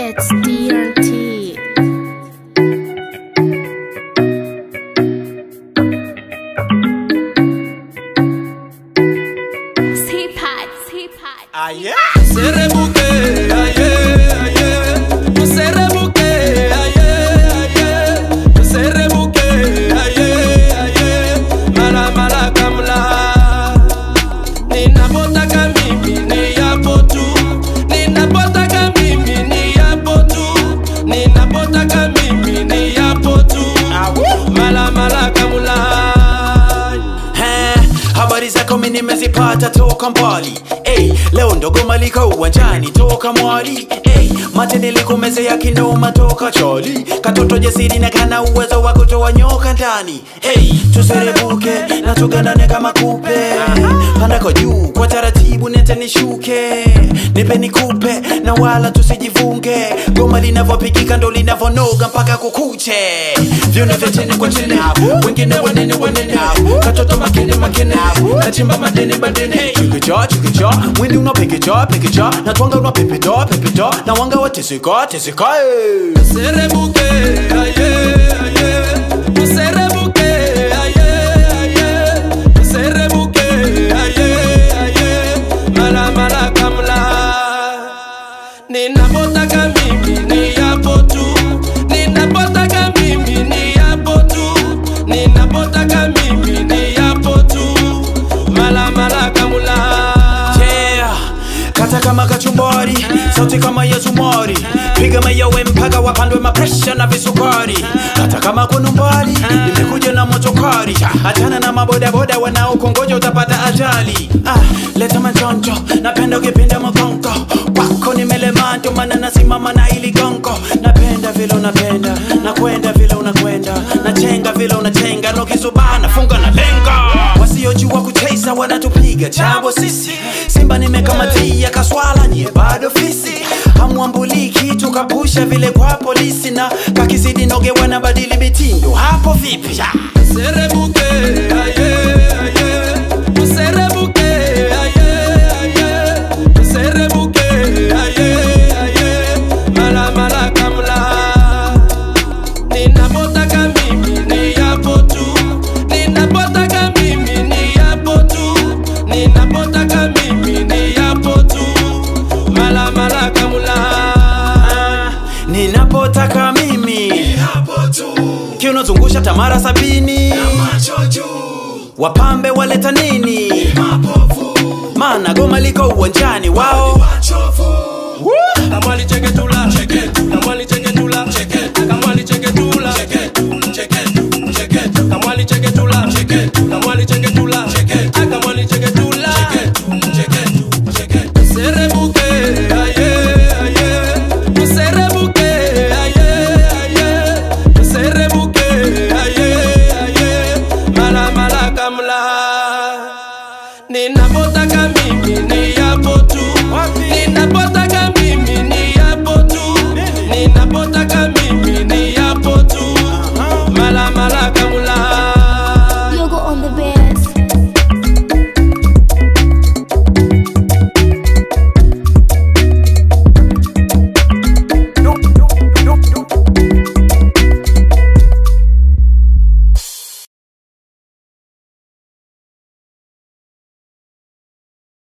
It's DRT. Aye, serebuke, aye, aye, serebuke, aye, aye, serebuke, aye, aye, mala mala kamla. Ninapotaka mimi ni yapo tu, ninapotaka mimi ni yapo tu, ninapotaka mimi ni yapo tu, mala mala kamla. Habari zako mimi nimezipata toka mbali. Leo ndogo malika uwanjani toka mwali. Mate nilikumezea kinoma toka choli. Katoto jasiri na kana uwezo wa kutoa nyoka ndani. Tuserebuke na tugandane kama kupe. Panda kwa juu kwa taratibu nete nishuke. Nipe nikupe na wala tusijivunge. Goma linavopigika ndo linavonoga mpaka kukuche. Viune vya chini kwa chini, wengine wanene wanene. Katoto makene makene, kachimba madene badene. Chikicha chikicha, mwindi unapikicha pikicha. Na twanga unapepeta pepeta, na wanga wateseka teseka. Serebuke, aye, aye, serebuke, aye, aye, serebuke, aye, aye, mala mala kamla. Ninapotaka mimi ni yapo tu, ninapotaka mimi ni yapo tu, ninapotaka mimi ni yapo tu, mala mala kamla. Kata kama kachumbari, sauti kama ya zumari. Piga mayowe mpaka wapandwe mapresha na visukari. Kata kama kunumbari, nimekuja na motokari. Achana na maboda boda wanaokongoja utapata ajali. Leta manjonjo, napenda ukipenda magongo. Wako nimelemanto maana nasimama na ili gongo. Napenda vile unapenda, nakwenda vile unakwenda. Nachenga vile unachenga, nokizubana funga na lenga. Wasiojua kucheza wanatupiga chabo sisi. Simba nimekamatia kaswala nye bado fisi. Hamuambuliki tukapusha vile kwa polisi. Na kakizidi noge wanabadili mitindo. Hapo vipi? Serebuke, aye, aye, serebuke, aye, aye, serebuke, aye, aye, mala mala kamla. Ninapotaka mimi ni yapo tu, ninapotaka mimi ni yapo tu, ninapotaka mimi ni yapo tu, mala mala kamla. Ninapotaka mimi Yapo tu, kiuno zungusha tamara 70. na macho juu, wapambe waleta nini? mapovu, Mana goma liko uwanjani wao. wachovu, amali cheke